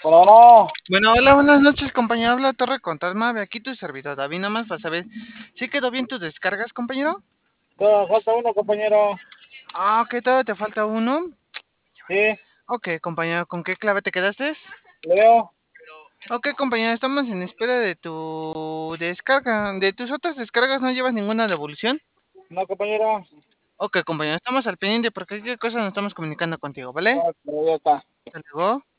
Bueno, Bueno, hola, buenas noches, compañero. Habla Torre Contasma. Aquí tu servidor, David, nada más para saber si quedó bien tus descargas, compañero. todavía falta uno, compañero. Ah, ok, todavía te falta uno. Sí, Ok, compañero, ¿con qué clave te quedaste? Leo. Ok, compañero, estamos en espera de tu descarga. ¿De tus otras descargas no llevas ninguna devolución? No, compañero. Ok, compañero, estamos al pendiente porque cualquier cosa nos estamos comunicando contigo, ¿vale? No, pero ya está. Hasta luego.